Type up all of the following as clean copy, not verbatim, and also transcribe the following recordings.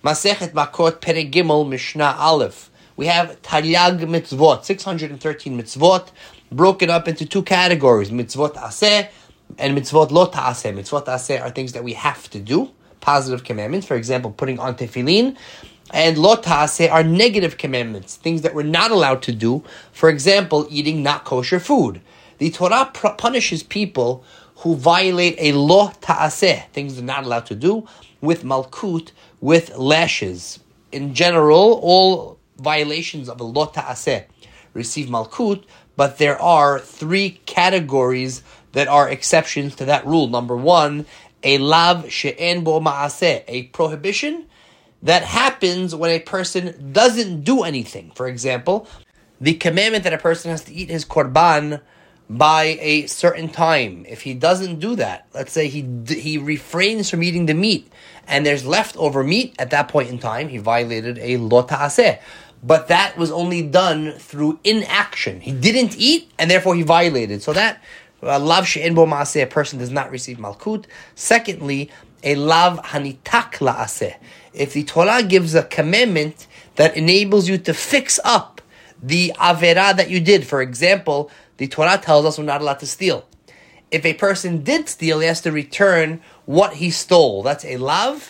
Masechet Makot Perek Gimel Mishnah Aleph. We have Taryag mitzvot, 613 mitzvot, broken up into two categories, mitzvot aseh and mitzvot lo ta'aseh. Mitzvot aseh are things that we have to do, positive commandments, for example, putting on tefillin, and lo ta'aseh are negative commandments, things that we're not allowed to do, for example, eating not kosher food. The Torah punishes people who violate a lo ta'aseh, things they're not allowed to do, with malkut, with lashes. In general, all violations of a lo ta'aseh receive malkut, but there are three categories that are exceptions to that rule. Number one, a lav she'en bo ma'aseh, a prohibition that happens when a person doesn't do anything. For example, the commandment that a person has to eat his korban by a certain time. If he doesn't do that, let's say he refrains from eating the meat, and there's leftover meat at that point in time, he violated a lo ta'aseh. But that was only done through inaction. He didn't eat, and therefore he violated. So that lav she'en bo ma'aseh, a person does not receive malkut. Secondly, a lav hanitak la'aseh. If the Torah gives a commandment that enables you to fix up the averah that you did, for example, the Torah tells us we're not allowed to steal. If a person did steal, he has to return what he stole. That's a lav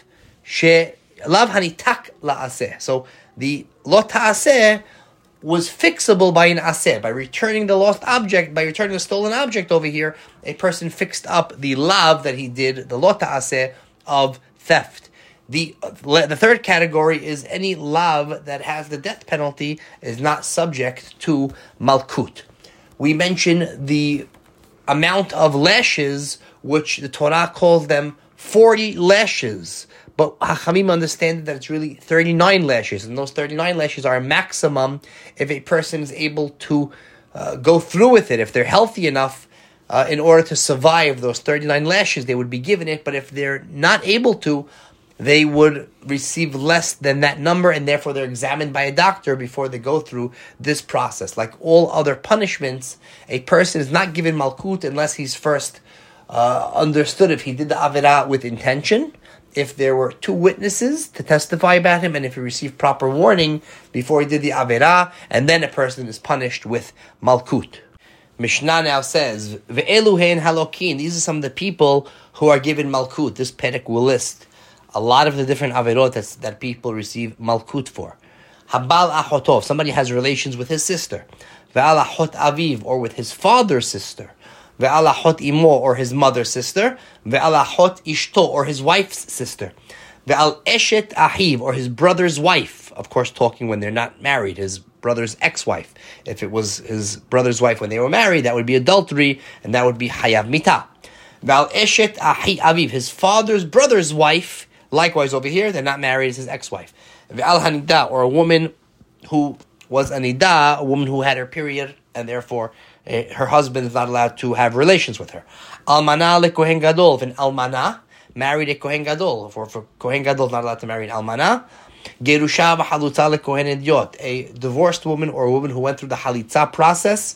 hanitak la'aseh. So the lo ta'aseh was fixable by an aseh. By returning the lost object, by returning the stolen object over here, a person fixed up the lav that he did, the lo ta'aseh of theft. The third category is any lav that has the death penalty is not subject to malkut. We mentioned the amount of lashes, which the Torah calls them 40 lashes. But Hachamim understand that it's really 39 lashes. And those 39 lashes are a maximum if a person is able to go through with it. If they're healthy enough in order to survive those 39 lashes, they would be given it. But if they're not able to, they would receive less than that number, and therefore they're examined by a doctor before they go through this process. Like all other punishments, a person is not given malkut unless he's first understood if he did the avirah with intention, if there were two witnesses to testify about him, and if he received proper warning before he did the avirah, and then a person is punished with malkut. Mishnah now says, Ve'elu hein halokin. These are some of the people who are given malkut. This perek will list a lot of the different averot that people receive malkut for. Habal achotov, somebody has relations with his sister. Ve'al achot aviv, or with his father's sister. Ve'al achot imo, or his mother's sister. Ve'al achot ishto, or his wife's sister. Ve'al eshet ahiv, or his brother's wife. Of course, talking when they're not married, his brother's ex-wife. If it was his brother's wife when they were married, that would be adultery, and that would be hayav mitah. Ve'al eshet ahi aviv, his father's brother's wife. Likewise, over here, they're not married, it's his ex-wife. Ve'al hanida, or a woman who was a nida, a woman who had her period, and therefore her husband is not allowed to have relations with her. Almana le kohen gadol, if an almana married a kohen gadol, for kohen gadol is not allowed to marry an almana. Gerusha v'halutza le kohen idiot, a divorced woman or a woman who went through the halitza process,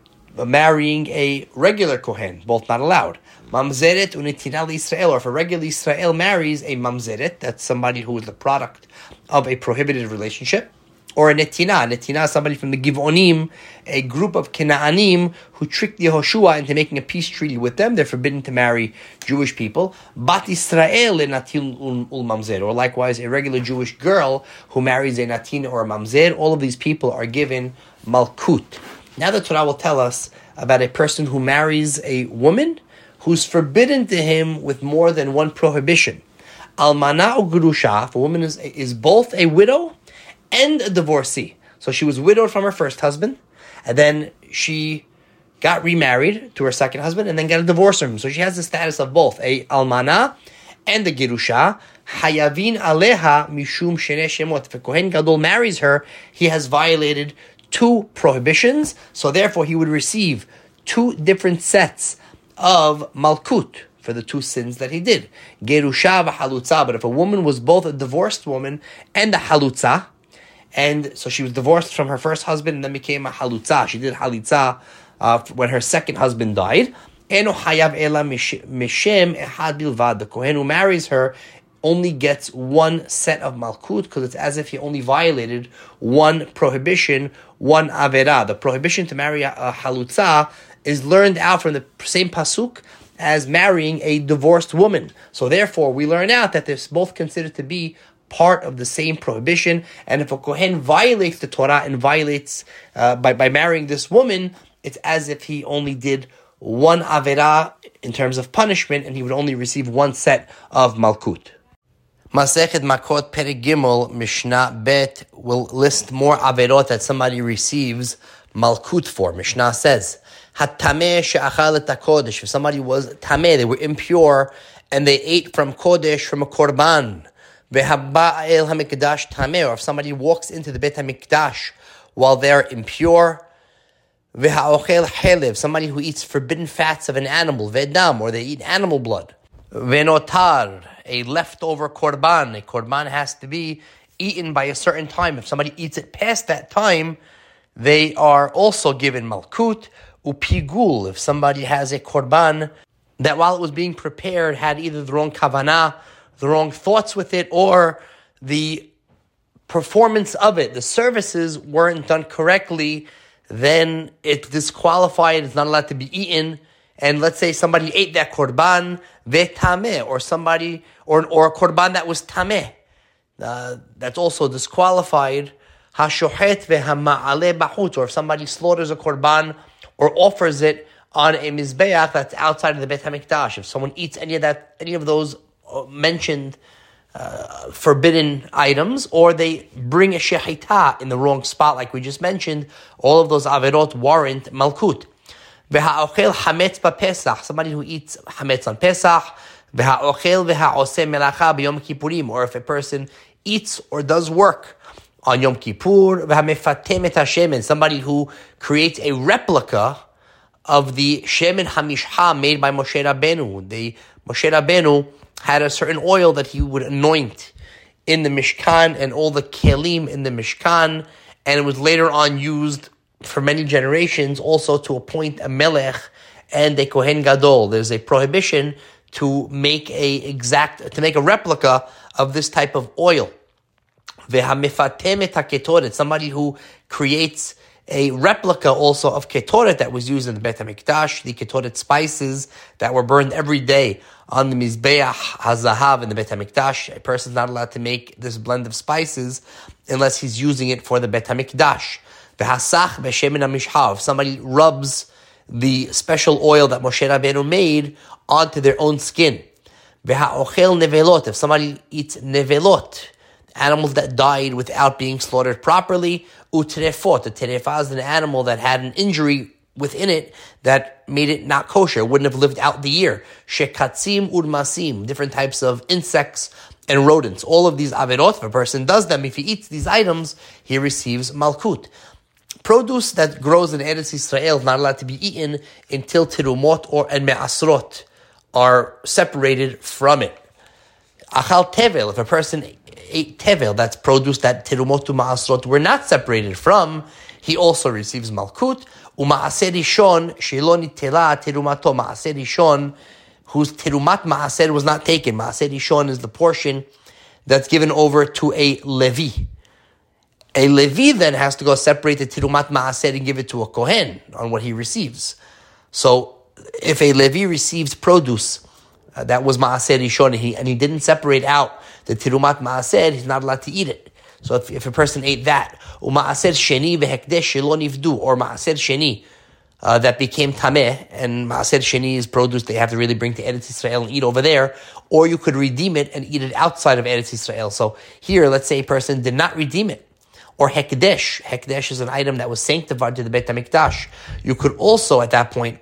marrying a regular kohen, both not allowed. Mamzeret unitina Israel, or if a regular Israel marries a mamzeret, that's somebody who is the product of a prohibited relationship, or a netina. Netina is somebody from the Givonim, a group of Kenaanim who tricked Yehoshua into making a peace treaty with them. They're forbidden to marry Jewish people. Bat Israel natin ul mamzer, or likewise a regular Jewish girl who marries a natin or a mamzer. All of these people are given malkut. Now the Torah will tell us about a person who marries a woman who's forbidden to him with more than one prohibition. Almana or Gurusha, if a woman is both a widow and a divorcee. So she was widowed from her first husband, and then she got remarried to her second husband, and then got a divorce from him. So she has the status of both a almana and a Girusha. Hayavin aleha mishum shene shemot. If a Kohen Gadol marries her, he has violated two prohibitions, so therefore he would receive two different sets of malkut for the two sins that he did. Gerusha v'halutza. But if a woman was both a divorced woman and a halutza, and so she was divorced from her first husband and then became a halutza, she did halitza when her second husband died. Eno hayav ela mishem ehad bilvad. The kohen who marries her only gets one set of malkut, because it's as if he only violated one prohibition, one avera. The prohibition to marry a halutza is learned out from the same pasuk as marrying a divorced woman. So therefore, we learn out that they're both considered to be part of the same prohibition. And if a kohen violates the Torah and violates by marrying this woman, it's as if he only did one avera in terms of punishment, and he would only receive one set of malkut. Masechet Makot Perek Gimel Mishnah Bet will list more averot that somebody receives malkut for. Mishnah says, Hatameh she'achal et hakodesh. If somebody was tameh, they were impure, and they ate from kodesh, from a korban. Vehabba el hamikdash tameh. Or if somebody walks into the Beit Hamikdash while they're impure. Vehaochel helev. Somebody who eats forbidden fats of an animal. Vedam. Or they eat animal blood. Venotar. A leftover korban. A korban has to be eaten by a certain time. If somebody eats it past that time, they are also given malkut. Upigul. If somebody has a korban that while it was being prepared had either the wrong kavanah, the wrong thoughts with it, or the performance of it, the services weren't done correctly, then it's disqualified, it's not allowed to be eaten. And let's say somebody ate that korban vetameh, or somebody, or a korban that was tameh, that's also disqualified. Hashohet vehama'aleh bahut, or if somebody slaughters a korban or offers it on a mizbeach that's outside of the Beit Hamikdash. If someone eats any of those mentioned forbidden items, or they bring a shechita in the wrong spot, like we just mentioned, all of those averot warrant malkut. V'ha'ochel hametz b'Pesach, somebody who eats hametz on Pesach. V'ha'ochel v'ha'oseh melacha b'Yom Kippurim, or if a person eats or does work on Yom Kippur. V'ha'mefatem et hashemen, somebody who creates a replica of the shemen hamishha made by Moshe Rabbeinu. Moshe Rabbeinu had a certain oil that he would anoint in the Mishkan and all the kelim in the Mishkan, and it was later on used for many generations also to appoint a melech and a kohen gadol. There's a prohibition to make a replica of this type of oil. Ve'hamefatem et haketoret, somebody who creates a replica also of ketoret that was used in the Beit HaMikdash, the ketoret spices that were burned every day on the Mizbeach HaZahav in the Beit HaMikdash. A person is not allowed to make this blend of spices unless he's using it for the Beit HaMikdash. V'hasach b'shemen hamishha, if somebody rubs the special oil that Moshe Rabbeinu made onto their own skin. V'ha'ochel nevelot, if somebody eats nevelot, animals that died without being slaughtered properly. Utrefot, a terefa is an animal that had an injury within it that made it not kosher, wouldn't have lived out the year. Shekatzim urmasim, different types of insects and rodents. All of these averot, if a person does them, if he eats these items, he receives malkut. Produce that grows in Eretz Yisrael is not allowed to be eaten until tirumot and me'asrot are separated from it. Achal tevel, if a person ate tevel, that's produce that tirumot to ma'asrot were not separated from, he also receives malkut. Uma'aser rishon shelo nitela tirumato, ma'aser rishon whose tirumat ma'aser was not taken. Ma'aser rishon is the portion that's given over to a levi. A levi then has to go separate the tirumat ma'aser and give it to a kohen on what he receives. So if a levi receives produce that was ma'aser rishon and he didn't separate out the tirumat ma'aser, he's not allowed to eat it. So if a person ate that, u'ma'aser sheni v'hekdesh shelo nivdu, or ma'aser sheni that became tameh, and ma'aser sheni is produce they have to really bring to Eretz Yisrael and eat over there, or you could redeem it and eat it outside of Eretz Yisrael. So here, let's say a person did not redeem it, or hekdesh. Hekdesh is an item that was sanctified to the Beit HaMikdash. You could also, at that point,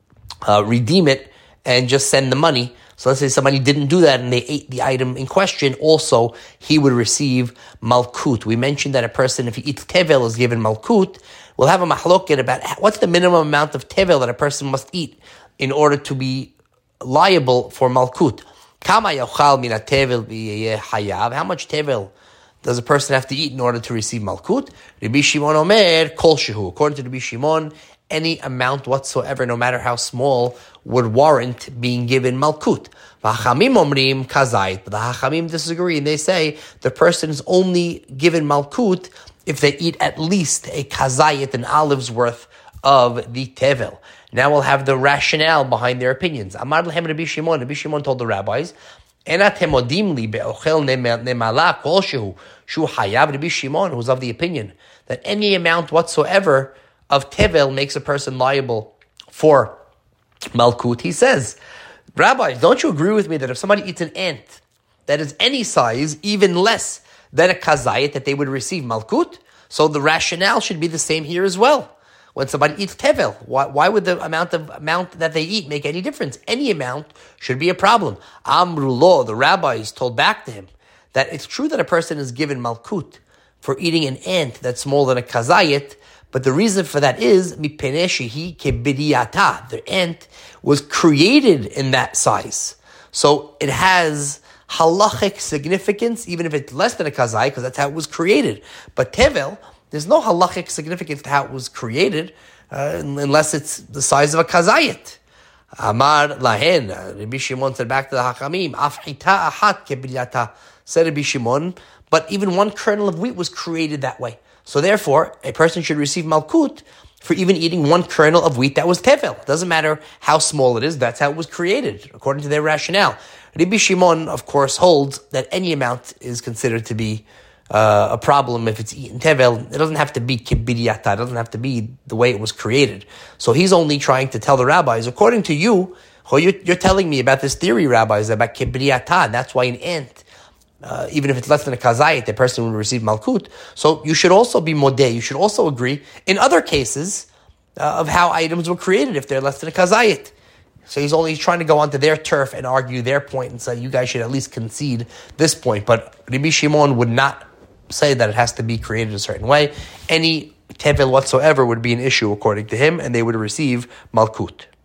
redeem it and just send the money. So let's say somebody didn't do that and they ate the item in question, also he would receive malkut. We mentioned that a person, if he eats tevel, is given malkut. We'll have a mahloket about what's the minimum amount of tevel that a person must eat in order to be liable for malkut. Kama yochal mina tevel v'yeh hayav. How much tevel does a person have to eat in order to receive malkut? Rabbi Shimon omer kol shehu. According to Rabbi Shimon, any amount whatsoever, no matter how small, would warrant being given malkut. V'hachamim omrim kazayit, but the hachamim disagree, and they say the person is only given malkut if they eat at least a kazayit, an olive's worth of the tevel. Now we'll have the rationale behind their opinions. Amar lehem Rabbi Shimon. Rabbi Shimon told the rabbis, Enat hemodim li be'ochel nemala kolshehu shu hayav. Rabbi Shimon, who's of the opinion that any amount whatsoever of tevel makes a person liable for malkut. He says, rabbis, don't you agree with me that if somebody eats an ant that is any size, even less than a kazayit, that they would receive malkut? So the rationale should be the same here as well. When somebody eats tevel, why would the amount that they eat make any difference? Any amount should be a problem. Amru lo, the rabbis told back to him that it's true that a person is given malkut for eating an ant that's smaller than a kazayit, but the reason for that is mipnei shehi kebidiyata. The ant was created in that size, so it has halachic significance, even if it's less than a kazayit, because that's how it was created. But tevel, there's no halachic significance to how it was created, unless it's the size of a kazayit. Amar lahen, Rabbi Shimon said back to the hachamim, af hita ahat kebidiyata. Said Rabbi Shimon, but even one kernel of wheat was created that way. So therefore, a person should receive malkut for even eating one kernel of wheat that was tevel. It doesn't matter how small it is, that's how it was created, according to their rationale. Rabbi Shimon, of course, holds that any amount is considered to be a problem if it's eaten tevel. It doesn't have to be kibidiyata. It doesn't have to be the way it was created. So he's only trying to tell the rabbis, according to you, you're telling me about this theory, rabbis, about kibidiyata, and that's why an ant, even if it's less than a kazayit, the person will receive malkut. So you should also be modeh. You should also agree in other cases of how items were created if they're less than a kazayit. So he's only trying to go onto their turf and argue their point and say you guys should at least concede this point. But Rabbi Shimon would not say that it has to be created a certain way. Any tevel whatsoever would be an issue according to him, and they would receive malkut.